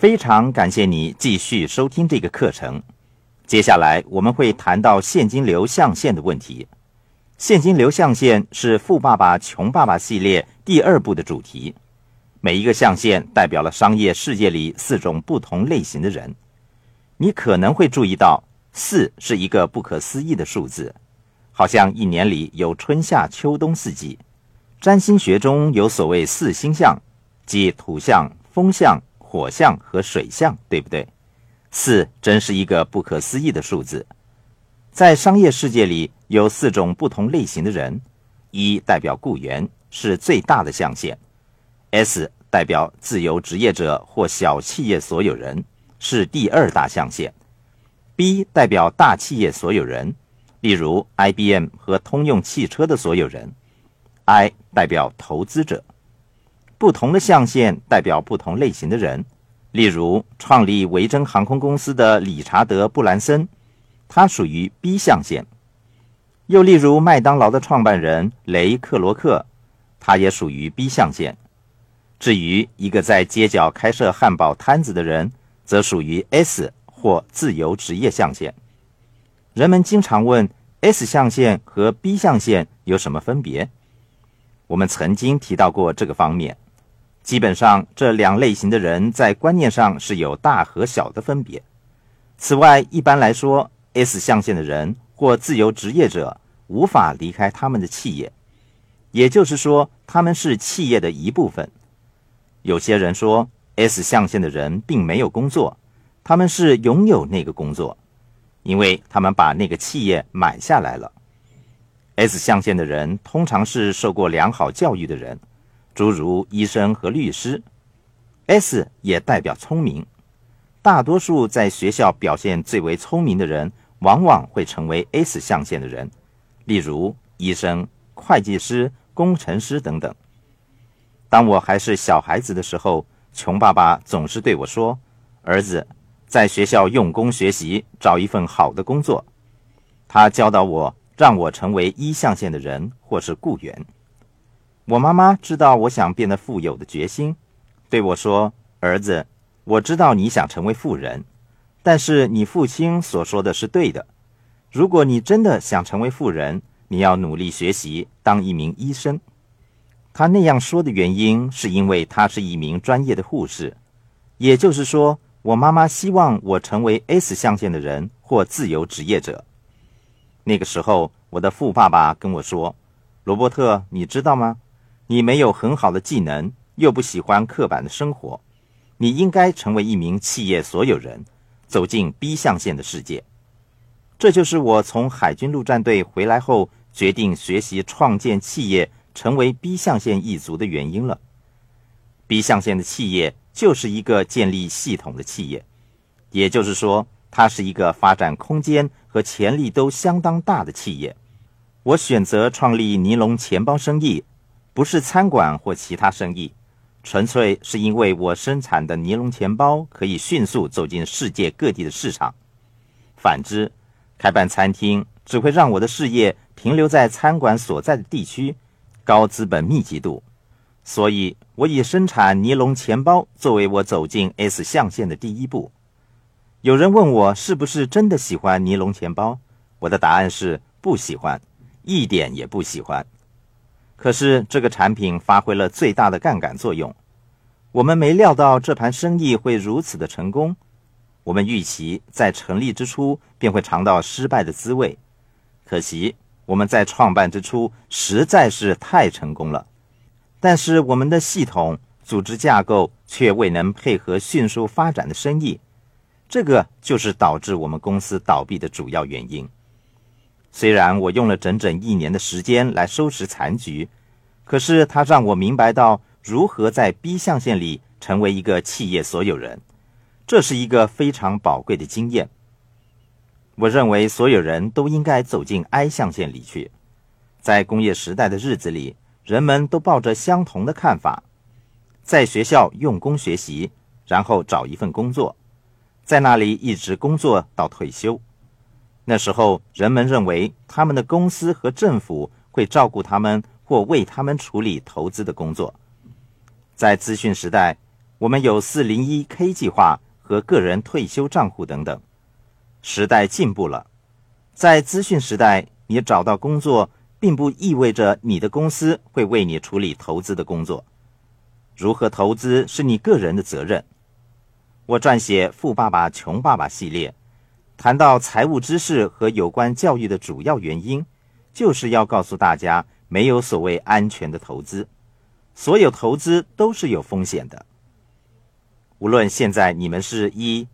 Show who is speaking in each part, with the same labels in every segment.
Speaker 1: 非常感谢你继续收听这个课程。接下来我们会谈到现金流象限的问题。现金流象限是富爸爸穷爸爸系列第2部的主题。每一个象限代表了商业世界里4种不同类型的人。你可能会注意到4是一个不可思议的数字，好像一年里有春夏秋冬4季。占星学中有所谓4星象，即土象、风象、火象和水象，对不对？4真是一个不可思议的数字。在商业世界里有4种不同类型的人。1代表雇员，是最大的象限。S 代表自由职业者或小企业所有人，是第2大象限。B 代表大企业所有人，例如 IBM 和通用汽车的所有人。I 代表投资者。不同的象限代表不同类型的人，例如创立维珍航空公司的理查德·布兰森，他属于 B 象限。又例如麦当劳的创办人雷克罗克，他也属于 B 象限。至于一个在街角开设汉堡摊子的人，则属于 S 或自由职业象限。人们经常问 S 象限和 B 象限有什么分别？我们曾经提到过这个方面。基本上这2类型的人在观念上是有大和小的分别。此外，一般来说 S 象限的人或自由职业者无法离开他们的企业，也就是说他们是企业的一部分。有些人说 S 象限的人并没有工作，他们是拥有那个工作，因为他们把那个企业买下来了。S 象限的人通常是受过良好教育的人，诸如医生和律师。S 也代表聪明。大多数在学校表现最为聪明的人往往会成为 S 象限的人，例如医生、会计师、工程师等等。当我还是小孩子的时候，穷爸爸总是对我说，儿子，在学校用功学习，找一份好的工作。他教导我，让我成为1象限的人或是雇员。我妈妈知道我想变得富有的决心，对我说，儿子，我知道你想成为富人，但是你父亲所说的是对的。如果你真的想成为富人，你要努力学习，当一名医生。他那样说的原因是因为他是一名专业的护士，也就是说，我妈妈希望我成为 S 象限的人或自由职业者。那个时候，我的富爸爸跟我说，罗伯特，你知道吗？你没有很好的技能，又不喜欢刻板的生活，你应该成为一名企业所有人，走进 B 象限的世界。这就是我从海军陆战队回来后决定学习创建企业，成为 B 象限一族的原因了。B 象限的企业就是一个建立系统的企业，也就是说，它是一个发展空间和潜力都相当大的企业。我选择创立尼龙钱包生意，不是餐馆或其他生意，纯粹是因为我生产的尼龙钱包可以迅速走进世界各地的市场。反之，开办餐厅只会让我的事业停留在餐馆所在的地区，高资本密集度。所以我以生产尼龙钱包作为我走进 S 象限的第一步。有人问我是不是真的喜欢尼龙钱包，我的答案是不喜欢，一点也不喜欢。可是这个产品发挥了最大的杠杆作用。我们没料到这盘生意会如此的成功。我们预期在成立之初便会尝到失败的滋味。可惜我们在创办之初实在是太成功了。但是我们的系统、组织架构却未能配合迅速发展的生意。这个就是导致我们公司倒闭的主要原因。虽然我用了整整1年的时间来收拾残局，可是它让我明白到如何在 B 象限里成为一个企业所有人，这是一个非常宝贵的经验。我认为所有人都应该走进 I 象限里去。在工业时代的日子里，人们都抱着相同的看法，在学校用功学习，然后找一份工作，在那里一直工作到退休。那时候人们认为他们的公司和政府会照顾他们或为他们处理投资的工作。在资讯时代， 我们有 401k 计划和个人退休账户等等。时代进步了，在资讯时代，你找到工作并不意味着你的公司会为你处理投资的工作。如何投资是你个人的责任。我撰写《富爸爸穷爸爸》系列，谈到财务知识和有关教育的主要原因，就是要告诉大家，没有所谓安全的投资，所有投资都是有风险的。无论现在你们是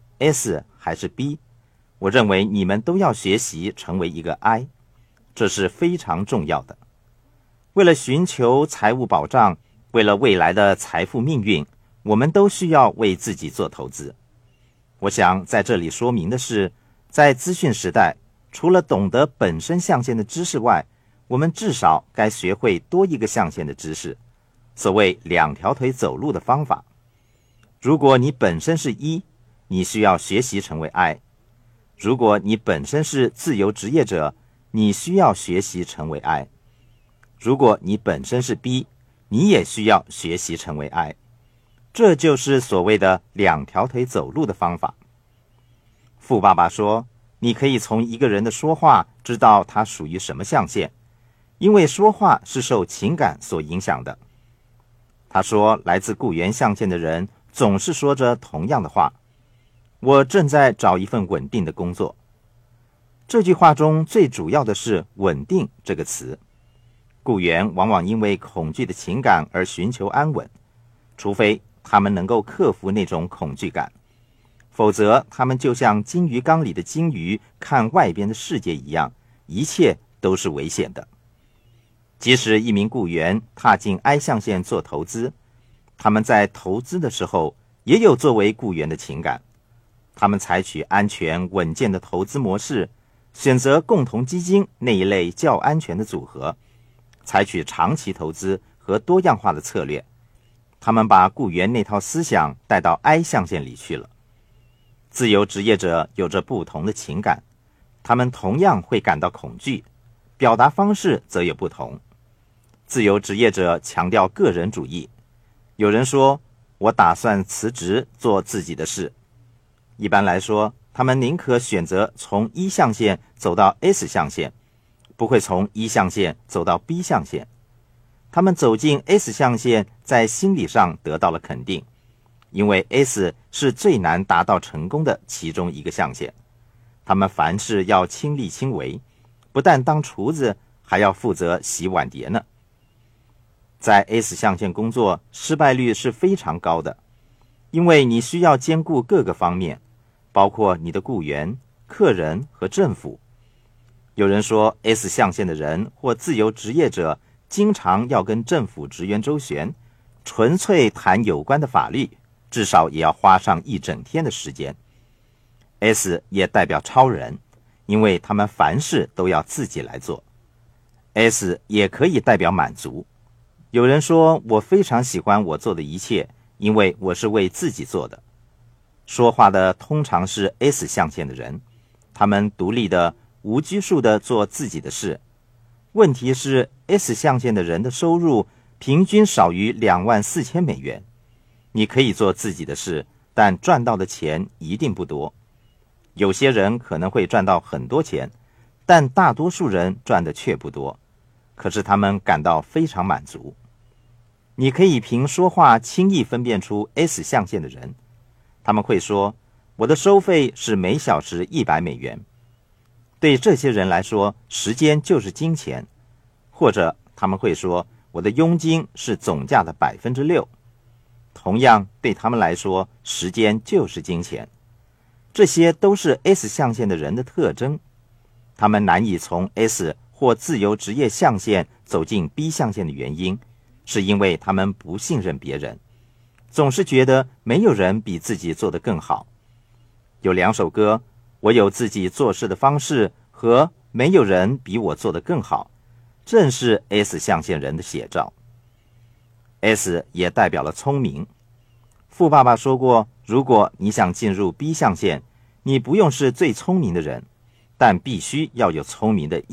Speaker 1: E、S 还是 B， 我认为你们都要学习成为一个 I， 这是非常重要的。为了寻求财务保障，为了未来的财富命运，我们都需要为自己做投资。我想在这里说明的是，在资讯时代，除了懂得本身象限的知识外，我们至少该学会多一个象限的知识，所谓2条腿走路的方法。如果你本身是 E， 你需要学习成为 I； 如果你本身是自由职业者，你需要学习成为 I； 如果你本身是 B， 你也需要学习成为 I。这就是所谓的2条腿走路的方法。富爸爸说，你可以从一个人的说话知道他属于什么象限，因为说话是受情感所影响的。他说，来自雇员象限的人总是说着同样的话，我正在找一份稳定的工作。这句话中最主要的是稳定这个词。雇员往往因为恐惧的情感而寻求安稳，除非他们能够克服那种恐惧感，否则他们就像金鱼缸里的金鱼看外边的世界一样，一切都是危险的。即使一名雇员踏进 I 象限做投资，他们在投资的时候也有作为雇员的情感。他们采取安全稳健的投资模式，选择共同基金那一类较安全的组合，采取长期投资和多样化的策略。他们把雇员那套思想带到 I 象限里去了。自由职业者有着不同的情感，他们同样会感到恐惧，表达方式则有不同。自由职业者强调个人主义，有人说，我打算辞职做自己的事。一般来说，他们宁可选择从 E 象限走到 S 象限，不会从 E 象限走到 B 象限。他们走进 S 象限，在心理上得到了肯定，因为 S 是最难达到成功的其中一个象限。他们凡事要亲力亲为，不但当厨子，还要负责洗碗碟呢。在 S 象限工作，失败率是非常高的，因为你需要兼顾各个方面，包括你的雇员、客人和政府。有人说 S 象限的人或自由职业者经常要跟政府职员周旋，纯粹谈有关的法律，至少也要花上1整天的时间。S 也代表超人，因为他们凡事都要自己来做。S 也可以代表满足。有人说，我非常喜欢我做的一切，因为我是为自己做的。说话的通常是 S 象限的人，他们独立的、无拘束的做自己的事。问题是 S 象限的人的收入平均少于$24,000。你可以做自己的事，但赚到的钱一定不多。有些人可能会赚到很多钱，但大多数人赚的却不多，可是他们感到非常满足。你可以凭说话轻易分辨出 S 象限的人，他们会说，我的收费是每小时$100。对这些人来说，时间就是金钱，或者他们会说，我的佣金是总价的6%。同样，对他们来说，时间就是金钱。这些都是 S 象限的人的特征。他们难以从 S 或自由职业象限走进 B 象限的原因，是因为他们不信任别人，总是觉得没有人比自己做得更好。有2首歌，我有自己做事的方式和没有人比我做得更好，正是 S 象限人的写照。S 也代表了聪明。富爸爸说过，如果你想进入 B 象限，你不用是最聪明的人，但必须要有聪明的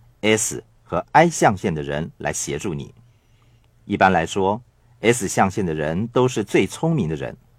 Speaker 1: E、S 和 I 象限的人来协助你。一般来说，S 象限的人都是最聪明的人，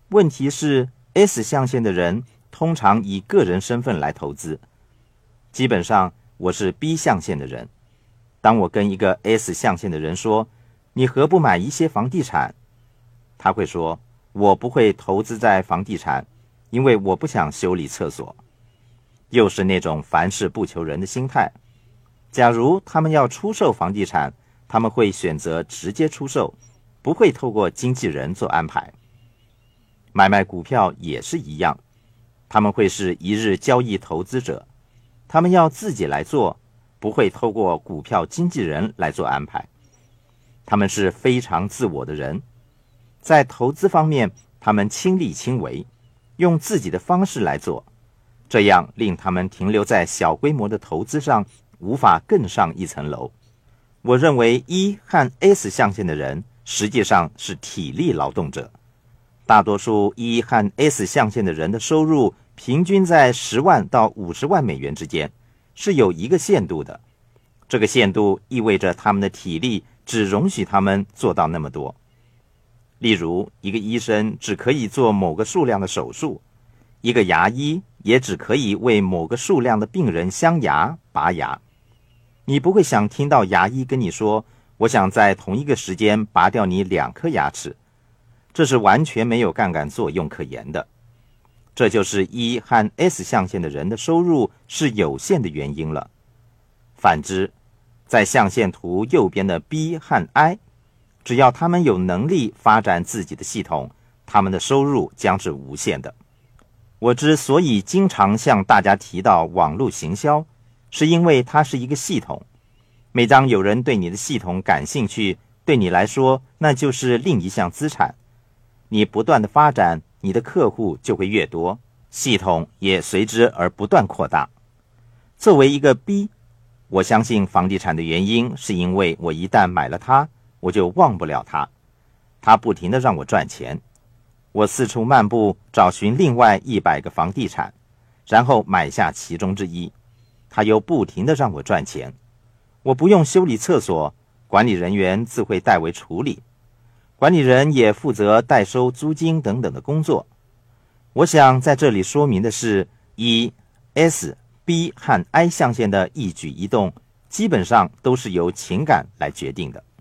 Speaker 1: 问题是 S 象限的人通常以个人身份来投资。基本上我是 B 象限的人，当我跟一个 S 象限的人说，你何不买一些房地产？他会说，我不会投资在房地产，因为我不想修理厕所。又是那种凡事不求人的心态。假如他们要出售房地产，他们会选择直接出售，不会透过经纪人做安排。买卖股票也是一样，他们会是一日交易投资者，他们要自己来做，不会透过股票经纪人来做安排。他们是非常自我的人，在投资方面，他们亲力亲为，用自己的方式来做，这样令他们停留在小规模的投资上，无法更上一层楼。我认为 E 和 S 象限的人实际上是体力劳动者。大多数 E 和 S 象限的人的收入平均在10万到50万美元之间，是有一个限度的。这个限度意味着他们的体力只容许他们做到那么多。例如，一个医生只可以做某个数量的手术，一个牙医也只可以为某个数量的病人镶牙、拔牙。你不会想听到牙医跟你说，我想在同一个时间拔掉你2颗牙齿，这是完全没有杠杆作用可言的。这就是 E 和 S 象限的人的收入是有限的原因了。反之，在象限图右边的 B 和 I， 只要他们有能力发展自己的系统，他们的收入将是无限的。我之所以经常向大家提到网络行销，是因为它是一个系统。每当有人对你的系统感兴趣，对你来说那就是另一项资产。你不断的发展，你的客户就会越多，系统也随之而不断扩大。作为一个 B， 我相信房地产的原因是因为我一旦买了它，我就忘不了它。它不停地让我赚钱。我四处漫步，找寻另外100个房地产，然后买下其中之一。它又不停地让我赚钱。我不用修理厕所，管理人员自会代为处理。管理人也负责代收租金等等的工作。我想在这里说明的是， E、S、B 和 I 象限的一举一动，基本上都是由情感来决定的。